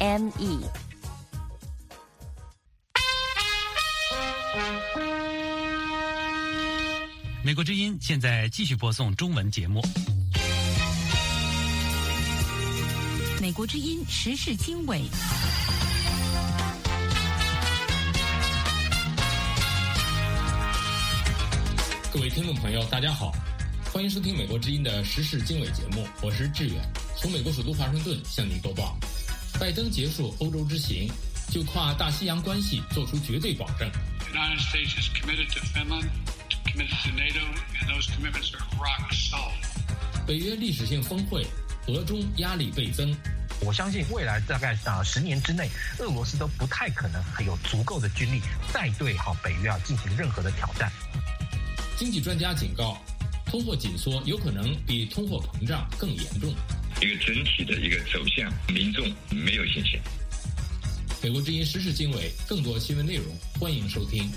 美国之音现在继续播送中文节目。 美国之音时事经纬。 各位听众朋友，大家好，欢迎收听美国之音的时事经纬节目，我是志远，从美国首都华盛顿向您播报。拜登结束欧洲之行，就跨大西洋关系做出绝对保证。 The United States is committed to Finland, committed to NATO, and those commitments are rock solid. 北约历史性峰会，俄中压力倍增。 我相信未来大概10年之内，俄罗斯都不太可能还有足够的军力再对北约进行任何的挑战。 经济专家警告，通货紧缩有可能比通货膨胀更严重。 一个整体的一个走向，民众没有信心。 美国之音时事经纬，更多新闻内容，欢迎收听。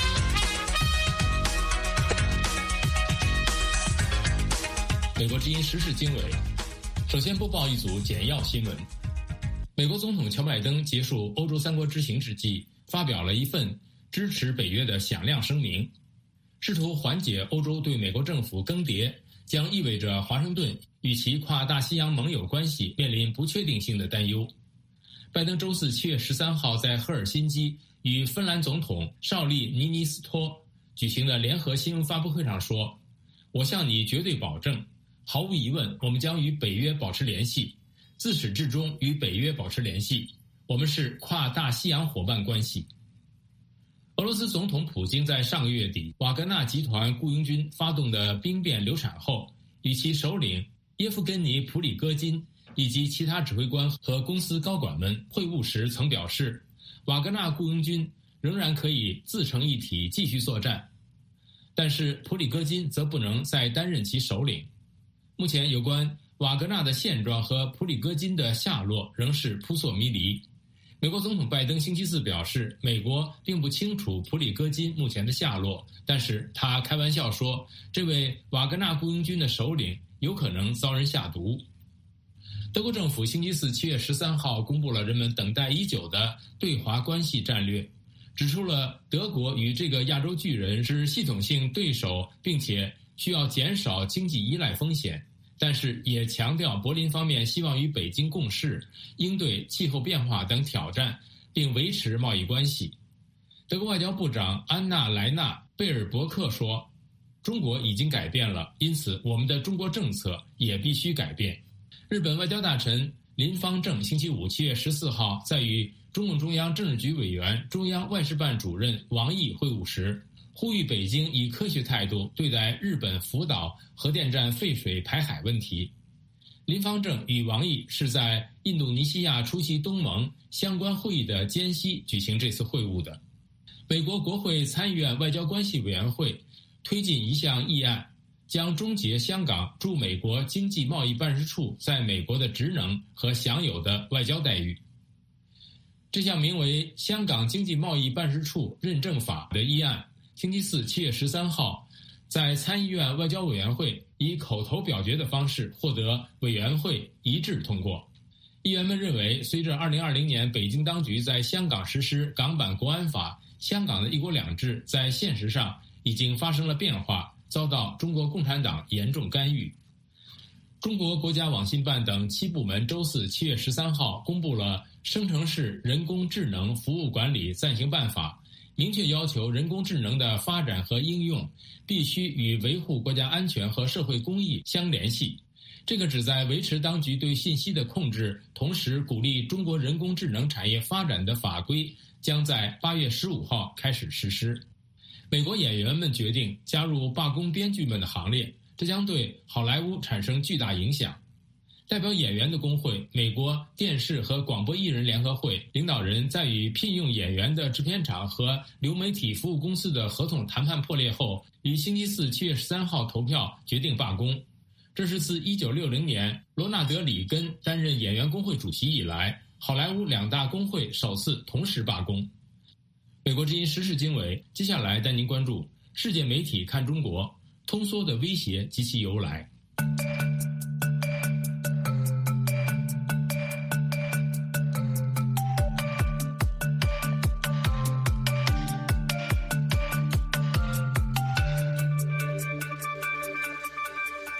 美国之音时事经纬，首先播报一组简要新闻。美国总统乔拜登结束欧洲3国之行之际，发表了一份支持北约的响亮声明，试图缓解欧洲对美国政府更迭将意味着华盛顿与其跨大西洋盟友关系面临不确定性的担忧。拜登周四7月13号在赫尔辛基与芬兰总统绍利尼尼斯托举行的联合新闻发布会上说，我向你绝对保证，毫无疑问，我们将与北约保持联系，自始至终与北约保持联系，我们是跨大西洋伙伴关系。俄罗斯总统普京在上个月底瓦格纳集团雇佣军发动的兵变流产后，与其首领耶夫根尼·普里戈金以及其他指挥官和公司高管们会晤时曾表示，瓦格纳雇佣军仍然可以自成一体继续作战，但是普里戈金则不能再担任其首领。目前有关瓦格纳的现状和普里戈金的下落仍是扑朔迷离。美国总统拜登星期四表示，美国并不清楚普里戈金目前的下落，但是他开玩笑说，这位瓦格纳雇佣军的首领有可能遭人下毒。德国政府星期四7月13号公布了人们等待已久的对华关系战略，指出了德国与这个亚洲巨人是系统性对手，并且需要减少经济依赖风险，但是也强调柏林方面希望与北京共事，应对气候变化等挑战，并维持贸易关系。德国外交部长安娜莱纳贝尔伯克说，中国已经改变了，因此我们的中国政策也必须改变。日本外交大臣林芳正星期五7月14号在与中共中央政治局委员、中央外事办主任王毅会晤时，呼吁北京以科学态度对待日本福岛核电站废水排海问题。林芳正与王毅是在印度尼西亚出席东盟相关会议的间隙举行这次会晤的。美国国会参议院外交关系委员会推进一项议案，将终结香港驻美国经济贸易办事处在美国的职能和享有的外交待遇。这项名为《香港经济贸易办事处认证法》的议案星期四7月13号在参议院外交委员会以口头表决的方式获得委员会一致通过。议员们认为，随着2020年北京当局在香港实施港版国安法，香港的一国两制在现实上已经发生了变化，遭到中国共产党严重干预。中国国家网信办等7部门周四7月13号公布了生成式人工智能服务管理暂行办法，明确要求人工智能的发展和应用必须与维护国家安全和社会公益相联系。这个旨在维持当局对信息的控制，同时鼓励中国人工智能产业发展的法规将在8月15号开始实施。美国演员们决定加入罢工编剧们的行列，这将对好莱坞产生巨大影响。代表演员的工会美国电视和广播艺人联合会领导人在与聘用演员的制片厂和流媒体服务公司的合同谈判破裂后，于星期四7月13号投票决定罢工。这是自1960年罗纳德·里根担任演员工会主席以来，好莱坞2大工会首次同时罢工。美国之音时事经纬，接下来带您关注世界媒体看中国，通缩的威胁及其由来。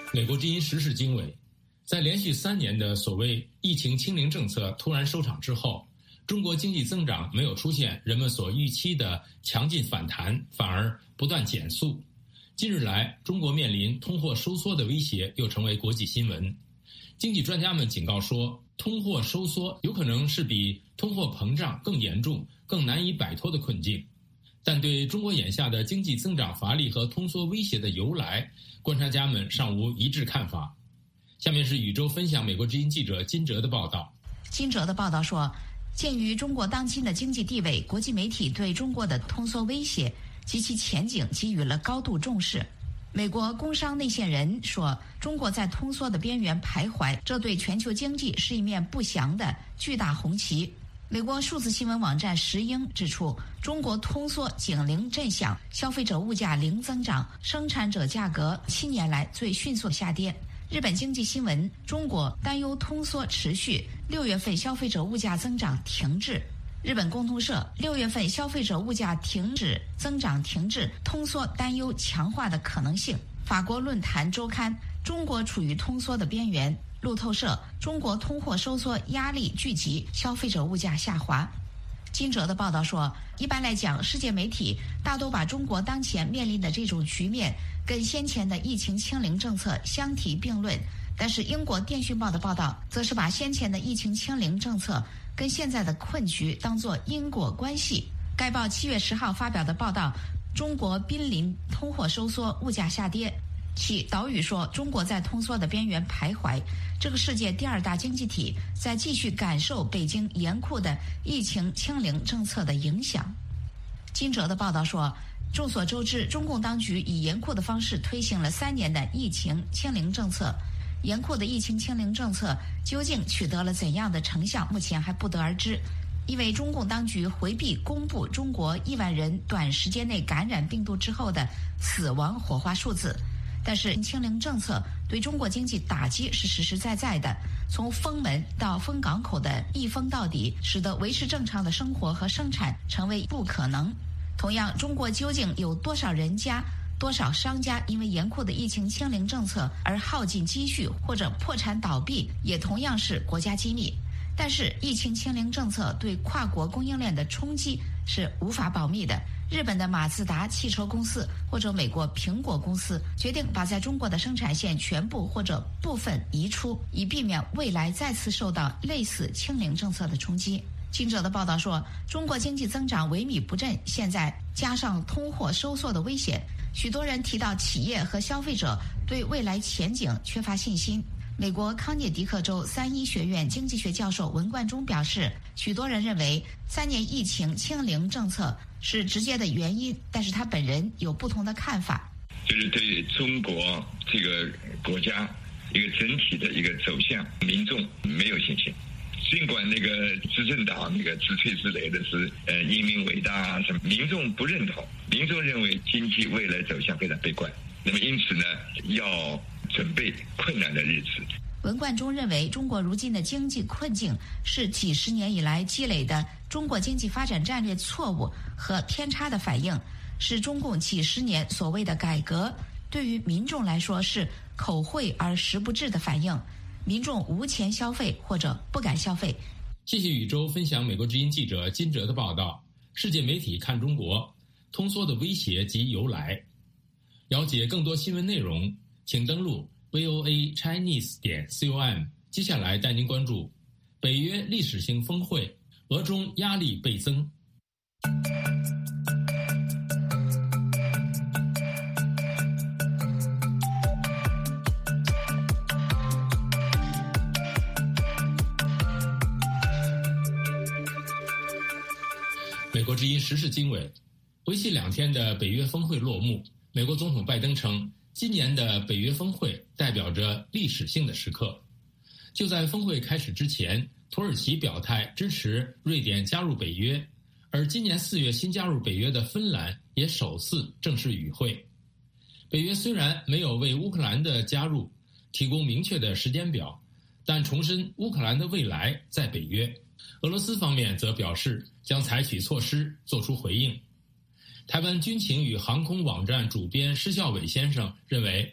美国之音时事经纬，在连续3年的所谓疫情清零政策突然收场之后，中国经济增长没有出现人们所预期的强劲反弹，反而不断减速。近日来，中国面临通货收缩的威胁又成为国际新闻。经济专家们警告说，通货收缩有可能是比通货膨胀更严重、更难以摆脱的困境。但对中国眼下的经济增长乏力和通缩威胁的由来，观察家们尚无一致看法。下面是宇宙分享美国之音记者金哲的报道。 金哲的报道说，鉴于中国当今的经济地位，国际媒体对中国的通缩威胁及其前景给予了高度重视。美国工商内线人说，中国在通缩的边缘徘徊，这对全球经济是一面不祥的巨大红旗。美国数字新闻网站石英指出，中国通缩警铃震响，消费者物价零增长，生产者价格7年来最迅速下跌。日本经济新闻，中国担忧通缩持续，6月份消费者物价增长停滞。日本共同社，6月份消费者物价增长停滞，通缩担忧强化的可能性。法国论坛周刊，中国处于通缩的边缘。路透社，中国通货收缩压力聚集，消费者物价下滑。金哲的报道说，一般来讲，世界媒体大都把中国当前面临的这种局面跟先前的疫情清零政策相提并论，但是英国电讯报的报道则是把先前的疫情清零政策跟现在的困局当作因果关系。该报7月10号发表的报道，中国濒临通货收缩，物价下跌。其导语说，中国在通缩的边缘徘徊，这个世界第2大经济体在继续感受北京严酷的疫情清零政策的影响。金哲的报道说，众所周知，中共当局以严酷的方式推行了3年的疫情清零政策。严酷的疫情清零政策究竟取得了怎样的成效，目前还不得而知。因为中共当局回避公布中国1万人短时间内感染病毒之后的死亡火化数字。但是清零政策对中国经济打击是实实在在的，从封门到封港口的一封到底，使得维持正常的生活和生产成为不可能。同样，中国究竟有多少人家、多少商家因为严酷的疫情清零政策而耗尽积蓄或者破产倒闭，也同样是国家机密。但是疫情清零政策对跨国供应链的冲击是无法保密的。日本的马自达汽车公司或者美国苹果公司决定把在中国的生产线全部或者部分移出，以避免未来再次受到类似清零政策的冲击。记者的报道说，中国经济增长萎靡不振，现在加上通货收缩的危险，许多人提到企业和消费者对未来前景缺乏信心。美国康涅狄克州3一学院经济学教授文冠中表示，许多人认为3年疫情清零政策是直接的原因，但是他本人有不同的看法。 就是对中国这个国家一个整体的一个走向，民众没有信心。尽管那个执政党那个自吹自擂的是英明伟大啊什么，民众不认同，民众认为经济未来走向非常悲观。那么因此呢，要准备困难的日子。 文冠中认为，中国如今的经济困境是几十年以来积累的中国经济发展战略错误和偏差的反应，是中共几十年所谓的改革对于民众来说是口惠而实不至的反应。民众无钱消费或者不敢消费。 谢谢宇宙分享美国之音记者金哲的报道。世界媒体看中国，通缩的威胁及由来。了解更多新闻内容，请登录 voachinese.com。接下来带您关注北约历史性峰会，俄中压力倍增。美国之音时事经纬，为期2天的北约峰会落幕。美国总统拜登称，今年的北约峰会代表着历史性的时刻。就在峰会开始之前，土耳其表态支持瑞典加入北约，而今年4月新加入北约的芬兰也首次正式与会。北约虽然没有为乌克兰的加入提供明确的时间表，但重申乌克兰的未来在北约。俄罗斯方面则表示将采取措施做出回应。台湾军情与航空网站主编施孝伟先生认为，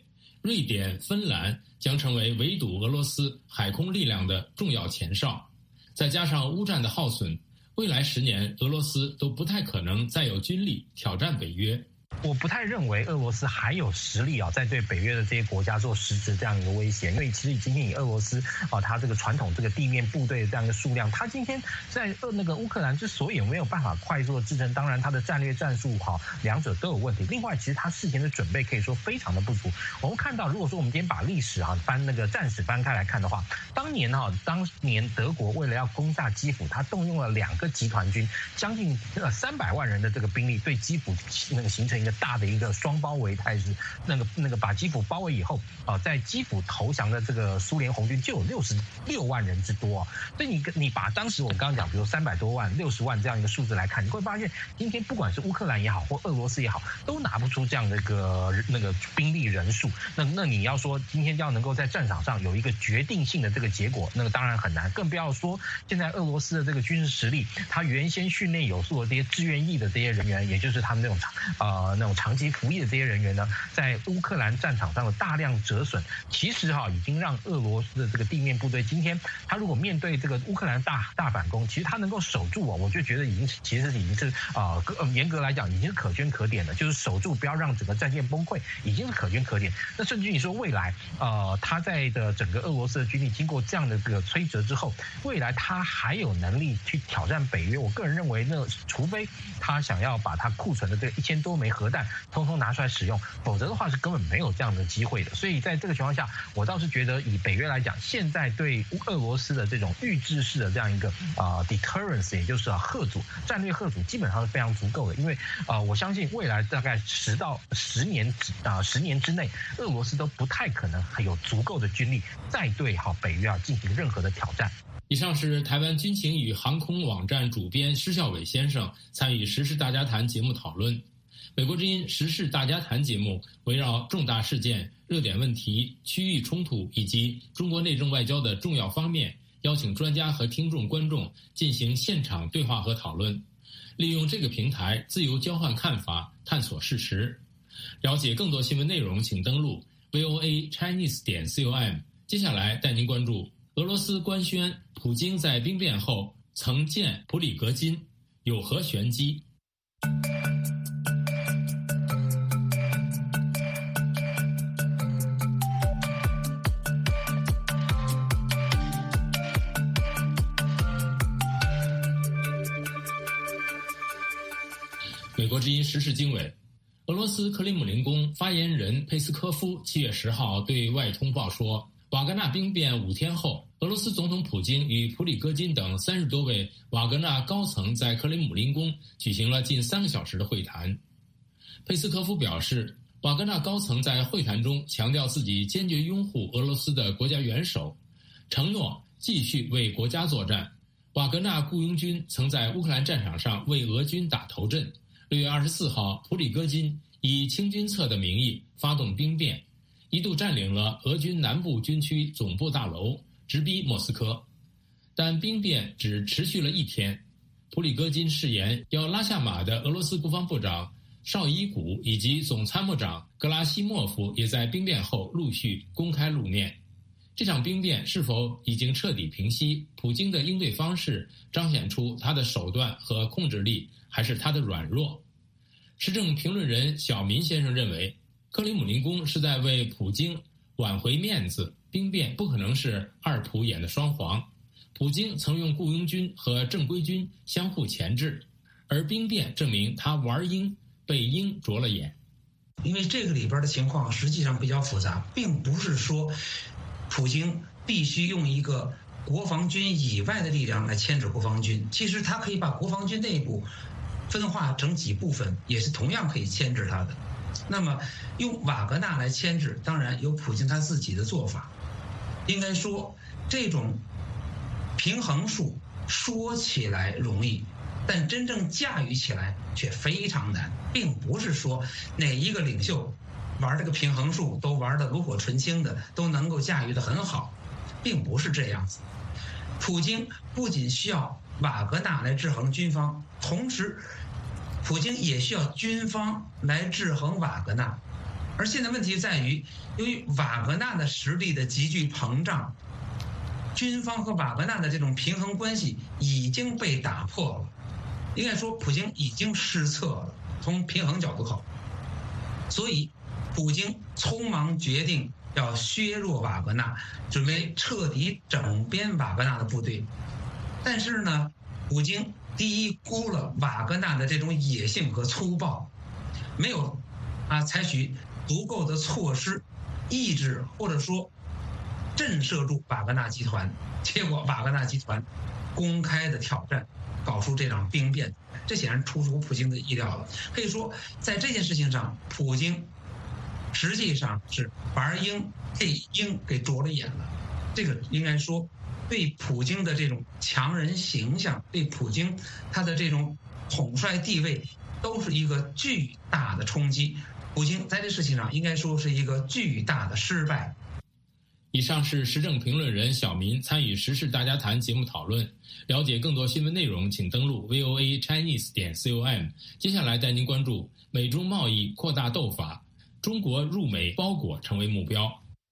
瑞典、芬兰将成为围堵俄罗斯海空力量的重要前哨。再加上乌战的耗损，未来10年俄罗斯都不太可能再有军力挑战北约。 我不太认为俄罗斯还有实力在对北约的这些国家做实质这样一个威胁，因为其实今天以俄罗斯它这个传统这个地面部队的这样一个数量，它今天在那个乌克兰之所以没有办法快速的支撑，当然它的战略战术两者都有问题。另外，其实它事前的准备可以说非常的不足。我们看到，如果说我们今天把历史翻那个战史翻开来看的话，当年德国为了要攻下基辅，它动用了2个集团军，将近300万人的这个兵力，对基辅那个形成一个大的一个双包围态势，那个把基辅包围以后在基辅投降的这个苏联红军就有66万人之多所以你把当时我们刚刚讲，比如300多万、60万这样一个数字来看，你会发现今天不管是乌克兰也好，或俄罗斯也好，都拿不出这样的那个兵力人数。那你要说今天要能够在战场上有一个决定性的这个结果，那个当然很难，更不要说现在俄罗斯的这个军事实力，他原先训练有素的这些志愿役的这些人员，也就是他们那种长期服役的这些人员呢，在乌克兰战场上的大量折损，其实已经让俄罗斯的这个地面部队今天他如果面对这个乌克兰大反攻，其实他能够守住我就觉得其实已经是严格来讲已经是可圈可点的，就是守住不要让整个战线崩溃，已经是可圈可点。那甚至你说未来他在的整个俄罗斯的军力经过这样的这个摧折之后，未来他还有能力去挑战北约，我个人认为除非他想要把他库存的这个1000多枚核弹通通拿出来使用，否则的话是根本没有这样的机会的。所以在这个情况下，我倒是觉得以北约来讲，现在对俄罗斯的这种预制式的这样一个deterrence， 也就是战略吓阻，基本上是非常足够的。因为我相信未来大概10年之内，俄罗斯都不太可能还有足够的军力再对北约进行任何的挑战。 以上是台湾军情与航空网站主编施孝伟先生参与时事大家谈节目讨论。美国之音时事大家谈节目围绕重大事件、热点问题、区域冲突以及中国内政外交的重要方面，邀请专家和听众观众进行现场对话和讨论，利用这个平台自由交换看法，探索事实。了解更多新闻内容，请登录 voachinese.com。 接下来带您关注俄罗斯官宣普京在兵变后曾见普里格金，有何玄机？美国之音时事经纬，俄罗斯克里姆林宫发言人佩斯科夫7月10号对外通报说，瓦格纳兵变5天后，俄罗斯总统普京与普里戈金等30多位瓦格纳高层在克里姆林宫举行了近3个小时的会谈。佩斯科夫表示，瓦格纳高层在会谈中强调自己坚决拥护俄罗斯的国家元首，承诺继续为国家作战。瓦格纳雇佣军曾在乌克兰战场上为俄军打头阵。6月24号，普里戈金以清君侧的名义发动兵变，一度占领了俄军南部军区总部大楼，直逼莫斯科。但兵变只持续了1天。普里戈金誓言要拉下马的俄罗斯国防部长绍伊古以及总参谋长格拉西莫夫也在兵变后陆续公开露面。这场兵变是否已经彻底平息？普京的应对方式彰显出他的手段和控制力，还是他的软弱？时政评论人小民先生认为，克里姆林宫是在为普京挽回面子，兵变不可能是二普演的双簧。普京曾用雇佣军和正规军相互钳制，而兵变证明他玩鹰，被鹰啄了眼。 因为这个里边的情况实际上比较复杂，并不是说普京必须用一个国防军以外的力量来牵制国防军，其实他可以把国防军内部分化成几部分，也是同样可以牵制他的。那么用瓦格纳来牵制，当然有普京他自己的做法。应该说这种平衡术说起来容易，但真正驾驭起来却非常难，并不是说哪一个领袖玩这个平衡术都玩得炉火纯青的，都能够驾驭得很好，并不是这样子。普京不仅需要瓦格纳来制衡军方，同时普京也需要军方来制衡瓦格纳。 而现在问题在于，由于瓦格纳的实力的急剧膨胀，军方和瓦格纳的这种平衡关系已经被打破了。应该说，普京已经失策了。从平衡角度考虑，所以普京匆忙决定要削弱瓦格纳，准备彻底整编瓦格纳的部队。但是呢，普京低估了瓦格纳的这种野性和粗暴，没有采取足够的措施抑制或者说震慑住瓦格纳集团，结果瓦格纳集团公开的挑战，搞出这场兵变，这显然出乎普京的意料了。可以说，在这件事情上，普京实际上是玩鹰配鹰给啄了眼了。这个应该说，对普京的这种强人形象，对普京他的这种统帅地位，都是一个巨大的冲击。普京在这事情上应该说是一个巨大的失败。 以上是时政评论人小民参与时事大家谈节目讨论。了解更多新闻内容，请登录 voachinese.com。接下来带您关注美中贸易扩大斗法，中国入美包裹成为目标。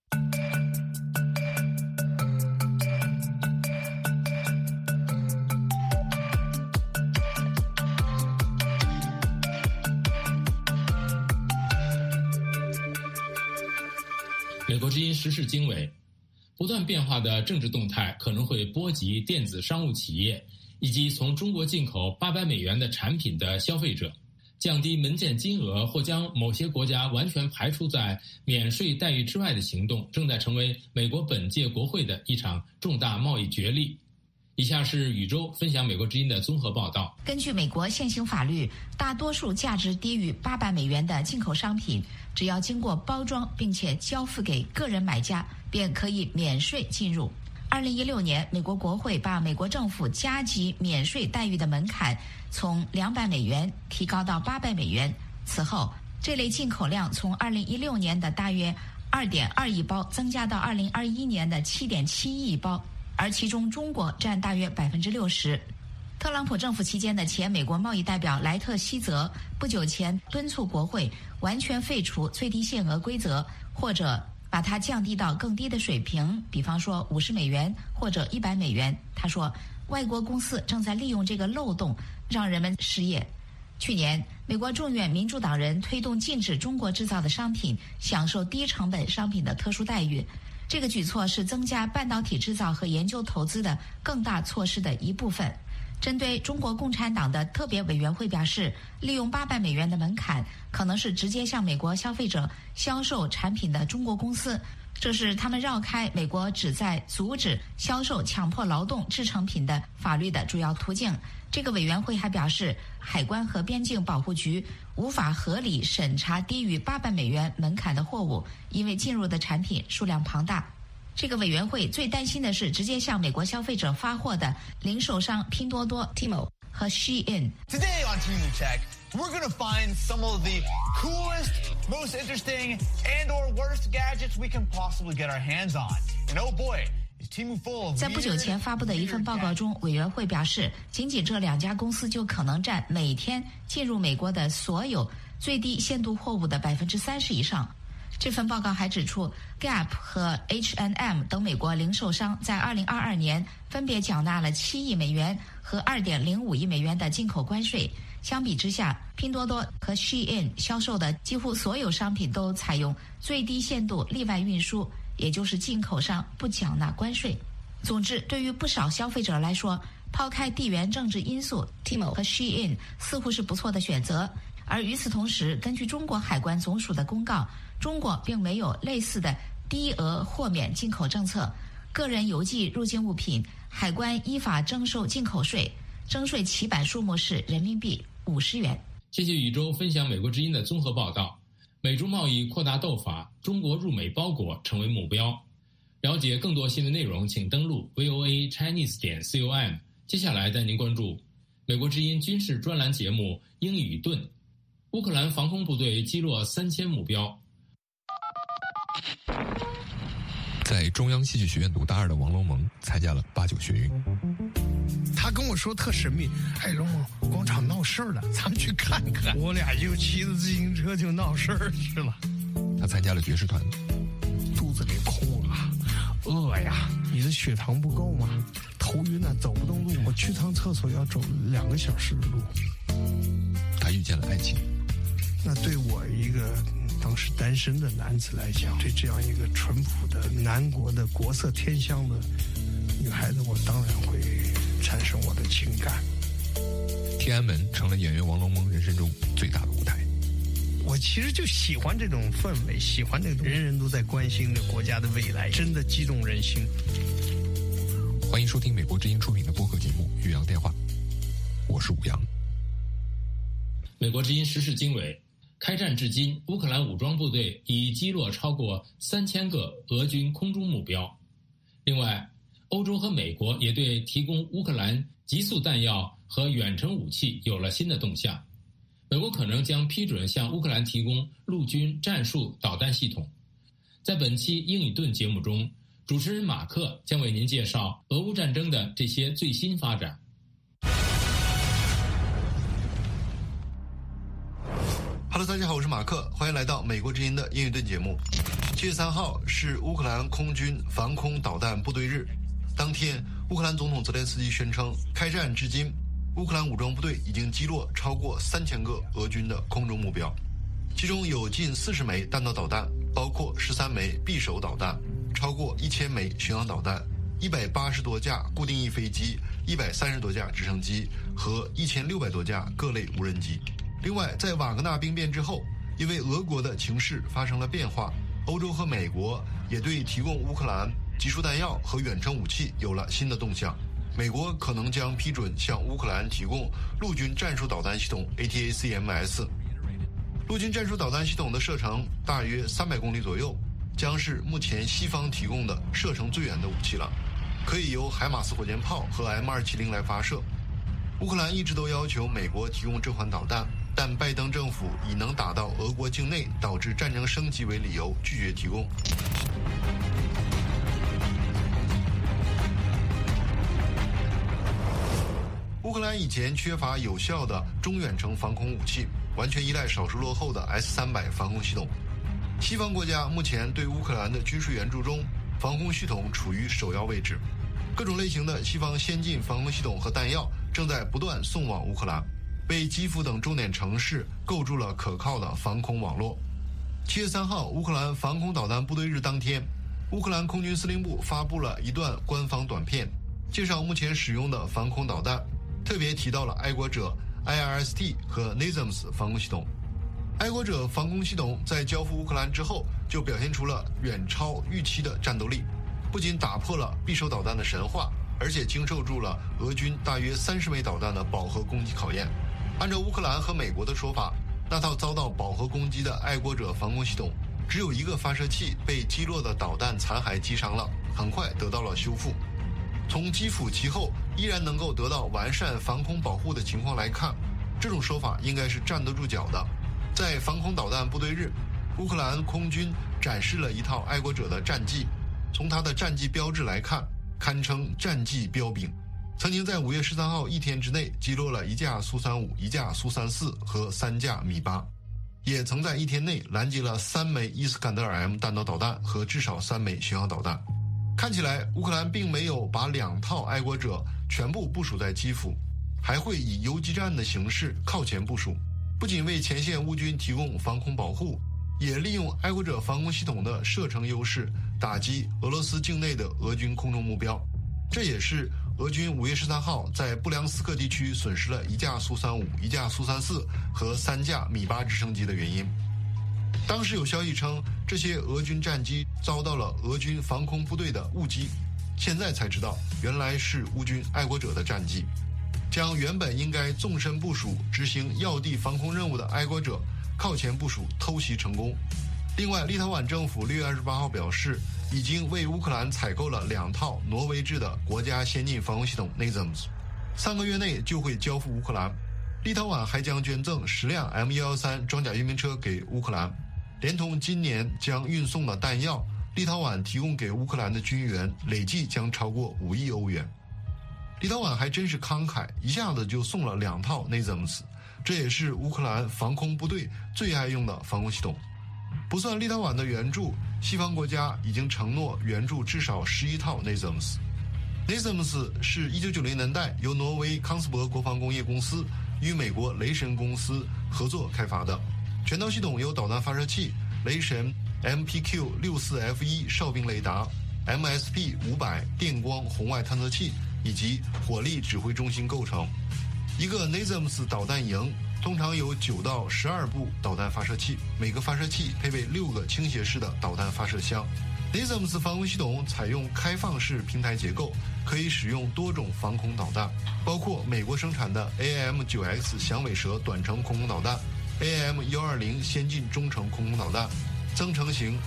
美国之音时事经纬，不断变化的政治动态可能会波及电子商务企业以及从中国进口800美元的产品的消费者。降低门禁金额或将某些国家完全排除在免税待遇之外的行动，正在成为美国本届国会的一场重大贸易角力。以下是宇宙分享美国之音的综合报道。 根据美国现行法律，大多数价值低于800美元的进口商品，只要经过包装并且交付给个人买家，便可以免税进入。2016年，美国国会把美国政府加急免税待遇的门槛从200美元提高到800美元。此后，这类进口量从2016年的大约2.2亿包增加到2021年的7.7亿包，而其中中国占大约60%。特朗普政府期间的前美国贸易代表莱特希泽不久前敦促国会完全废除最低限额规则，或者把它降低到更低的水平，比方说50美元或者100美元。他说，外国公司正在利用这个漏洞让人们失业。去年，美国众院民主党人推动禁止中国制造的商品享受低成本商品的特殊待遇。这个举措是增加半导体制造和研究投资的更大措施的一部分。针对中国共产党的特别委员会表示，利用800美元的门槛可能是直接向美国消费者销售产品的中国公司，这是他们绕开美国旨在阻止销售强迫劳动制成品的法律的主要途径。这个委员会还表示，海关和边境保护局无法合理审查低于800美元门槛的货物，因为进入的产品数量庞大。这个委员会最担心的是直接向美国消费者发货的零售商拼多多、Temu 和 Shein。 Today on Temu Tech, we're going to find some of the coolest, most interesting, and or worst gadgets we can possibly get our hands on. And oh boy, is Temu full of 在不久前发布的一份报告中，委员会表示，仅仅这2家公司就可能占每天进入美国的所有最低限度货物的30%以上。这份报告还指出 ，Gap 和 H&M 等美国零售商在2022年分别缴纳了7亿美元和2.05亿美元的进口关税。相比之下，拼多多和 Shein 销售的几乎所有商品都采用最低限度例外运输，也就是进口商不缴纳关税。总之，对于不少消费者来说，抛开地缘政治因素 ，Temu 和 Shein 似乎是不错的选择。而与此同时，根据中国海关总署的公告，中国并没有类似的低额豁免进口政策。个人邮寄入境物品，海关依法征收进口税，征税起版数目是人民币50元。 谢谢宇宙分享美国之音的综合报道。美中贸易扩大斗法，中国入美包裹成为目标。了解更多新闻内容，请登录 voachinese.com。接下来带您关注美国之音军事专栏节目英语盾。乌克兰防空部队击落3000目标。 在中央戏剧学院读大2的王龙蒙参加了89学运。 他跟我说特神秘，哎，龙蒙广场闹事儿了，咱们去看看。我俩就骑着自行车就闹事儿去了。 他参加了爵士团。 肚子里空啊，饿呀，你的血糖不够吗？头晕啊，走不动路，我去趟厕所要走2个小时的路。 他遇见了爱情。 那对我一个当时单身的男子来讲，对这样一个淳朴的南国的国色天香的女孩子，我当然会产生我的情感。 天安门成了演员王龙蒙人生中最大的舞台。 我其实就喜欢这种氛围，喜欢那种人人都在关心的国家的未来，真的激动人心。 欢迎收听美国之音出品的播客节目《岳阳电话》，我是武阳。 美国之音时事经纬。开战至今，乌克兰武装部队已击落超过3000个俄军空中目标。另外，欧洲和美国也对提供乌克兰急速弹药和远程武器有了新的动向。美国可能将批准向乌克兰提供陆军战术导弹系统。在本期英语盾节目中，主持人马克将为您介绍俄乌战争的这些最新发展。 Hello， 大家好，我是马克，欢迎来到美国之音的英语盾节目。7月3号是乌克兰空军防空导弹部队日，当天，乌克兰总统泽连斯基宣称，开战至今，乌克兰武装部队已经击落超过3000个俄军的空中目标，其中有近40枚弹道导弹，包括13枚匕首导弹，超过1000枚巡航导弹，180多架固定翼飞机，130多架直升机和1600多架各类无人机。另外，在瓦格纳兵变之后，因为俄国的情势发生了变化，欧洲和美国也对提供乌克兰集束弹药和远程武器有了新的动向。美国可能将批准向乌克兰提供陆军战术导弹系统 ATACMS。陆军战术导弹系统的射程大约300公里左右，将是目前西方提供的射程最远的武器了，可以由海马斯火箭炮和 M270来发射。乌克兰一直都要求美国提供这款导弹，但拜登政府以能打到俄国境内导致战争升级为理由拒绝提供。乌克兰以前缺乏有效的中远程防空武器，完全依赖少数落后的 S-300 防空系统。西方国家目前对乌克兰的军事援助中，防空系统处于首要位置。各种类型的西方先进防空系统和弹药正在不断送往乌克兰，为基辅等重点城市构筑了可靠的防空网络。7月3号，乌克兰防空导弹部队日当天，乌克兰空军司令部发布了一段官方短片，介绍目前使用的防空导弹，特别提到了爱国者 IRST 和 NASAMS 防空系统。爱国者防空系统在交付乌克兰之后，就表现出了远超预期的战斗力，不仅打破了匕首导弹的神话，而且经受住了俄军大约30枚导弹的饱和攻击考验。按照乌克兰和美国的说法，那套遭到饱和攻击的爱国者防空系统，只有一个发射器被击落的导弹残骸击伤了，很快得到了修复。从基辅其后依然能够得到完善防空保护的情况来看，这种说法应该是站得住脚的。在防空导弹部队日，乌克兰空军展示了一套爱国者的战绩，从它的战绩标志来看，堪称战绩标兵。曾经在5月13号一天之内击落了1架苏35、1架苏34和3架米8，也曾在一天内拦截了3枚伊斯坎德尔 M 弹道导弹和至少3枚巡航导弹。看起来乌克兰并没有把2套爱国者全部部署在基辅，还会以游击战的形式靠前部署，不仅为前线乌军提供防空保护，也利用爱国者防空系统的射程优势打击俄罗斯境内的俄军空中目标。这也是俄军5月13号在布良斯克地区损失了1架苏35、1架苏34和3架米8直升机的原因。当时有消息称，这些俄军战机遭到了俄军防空部队的误击，现在才知道原来是乌军爱国者的战机，将原本应该纵深部署执行要地防空任务的爱国者靠前部署偷袭成功。另外，立陶宛政府6月28号表示，已经为乌克兰采购了2套挪威制的国家先进防空系统 NASAMS，3个月内就会交付乌克兰。立陶宛还将捐赠10辆 M113 装甲运兵车给乌克兰，连同今年将运送的弹药，立陶宛提供给乌克兰的军援累计将超过5亿欧元。立陶宛还真是慷慨，一下子就送了2套 NASAMS， 这也是乌克兰防空部队最爱用的防空系统。不不算立陶宛的援助，西方国家已经承诺援助至少11套 NASAMS。NASAMS 是1990年代由挪威康斯伯国防工业公司与美国雷神公司合作开发的。全套系统由导弹发射器、雷神 MPQ-64F1 哨兵雷达、MSP-500 电光红外探测器以及火力指挥中心构成。一个 NASAMS 导弹营通常有9到12部导弹发射器，每个发射器配备6个倾斜式的导弹发射箱。NASAMS 防空系统采用开放式平台结构，可以使用多种防空导弹，包括美国生产的 AIM-9X 响尾蛇短程空空导弹、AIM-120 先进中程空空导弹、增程型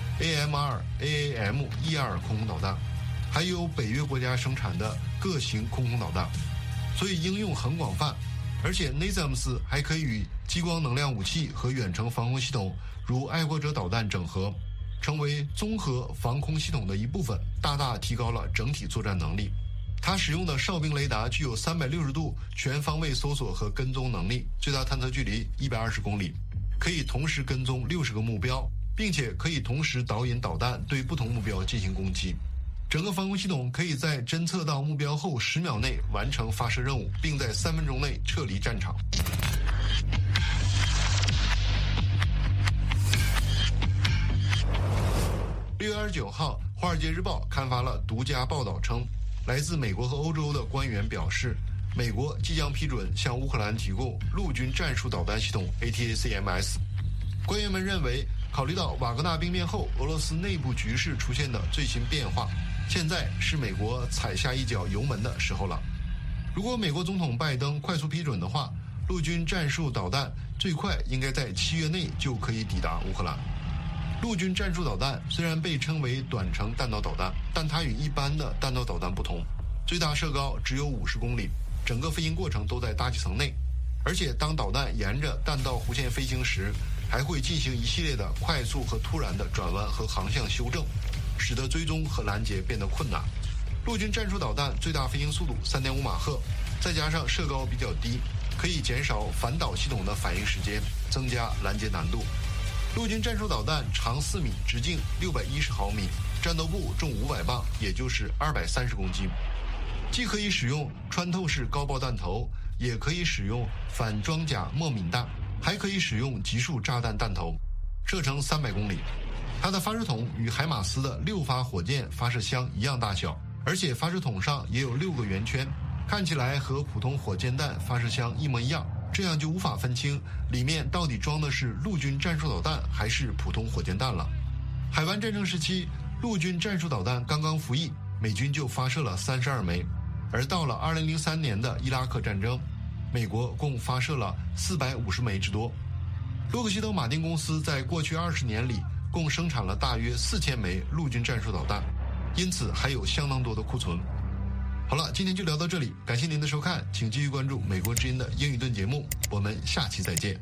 AIM-2 空空导弹，还有北约国家生产的各型空空导弹，所以应用很广泛。而且 NASAMS 还可以与激光能量武器和远程防空系统如爱国者导弹整合，成为综合防空系统的一部分，大大提高了整体作战能力。它使用的哨兵雷达具有360度全方位搜索和跟踪能力，最大探测距离120公里，可以同时跟踪60个目标，并且可以同时导引导弹对不同目标进行攻击。整个防空系统可以在侦测到目标后10秒内完成发射任务，并在3分钟内撤离战场。6月29号，《华尔街日报》刊发了独家报道称，来自美国和欧洲的官员表示，美国即将批准向乌克兰提供陆军战术导弹系统 ATACMS。官员们认为，考虑到瓦格纳兵变后俄罗斯内部局势出现的最新变化，现在是美国踩下一脚油门的时候了。如果美国总统拜登快速批准的话，陆军战术导弹最快应该在7月内就可以抵达乌克兰。陆军战术导弹虽然被称为短程弹道导弹，但它与一般的弹道导弹不同，最大射高只有50公里，整个飞行过程都在大气层内，而且当导弹沿着弹道弧线飞行时，还会进行一系列的快速和突然的转弯和航向修正，使得追踪和拦截变得困难。陆军战术导弹最大飞行速度3.5马赫，再加上射高比较低，可以减少反导系统的反应时间，增加拦截难度。陆军战术导弹长4米，直径610毫米，战斗部重500磅，也就是230公斤。既可以使用穿透式高爆弹头，也可以使用反装甲莫敏弹，还可以使用集束炸弹弹头，射程300公里。它的发射筒与海马斯的6发火箭发射箱一样大小，而且发射筒上也有6个圆圈，看起来和普通火箭弹发射箱一模一样，这样就无法分清里面到底装的是陆军战术导弹还是普通火箭弹了。海湾战争时期，陆军战术导弹刚刚服役，美军就发射了32枚，而到了2003年的伊拉克战争，美国共发射了450枚之多。洛克希德马丁公司在过去20年里共生产了大约4000枚陆军战术导弹，因此还有相当多的库存。好了，今天就聊到这里，感谢您的收看，请继续关注美国之音的英语盾节目，我们下期再见。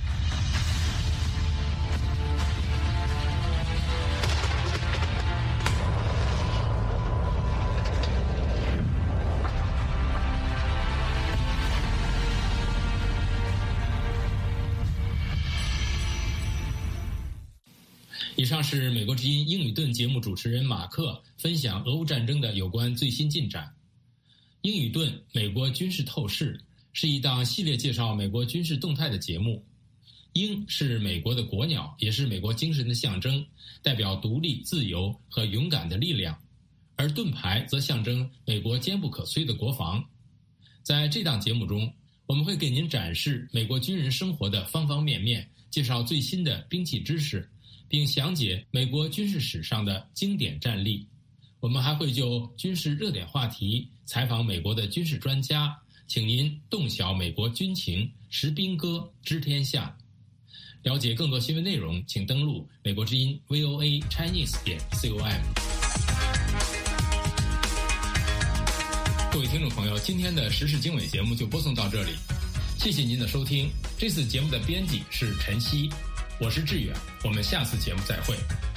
以上是美国之音英语盾节目主持人马克分享俄乌战争的有关最新进展。英语盾美国军事透视是一档系列介绍美国军事动态的节目。鹰是美国的国鸟，也是美国精神的象征，代表独立、自由和勇敢的力量，而盾牌则象征美国坚不可摧的国防。在这档节目中，我们会给您展示美国军人生活的方方面面，介绍最新的兵器知识，并详解美国军事史上的经典战例。我们还会就军事热点话题采访美国的军事专家，请您洞晓美国军情，识兵歌，知天下。了解更多新闻内容，请登录美国之音 VOA Chinese.com。 各位听众朋友，今天的时事经纬节目就播送到这里，谢谢您的收听。这次节目的编辑是陈曦，我是志远，我们下次节目再会。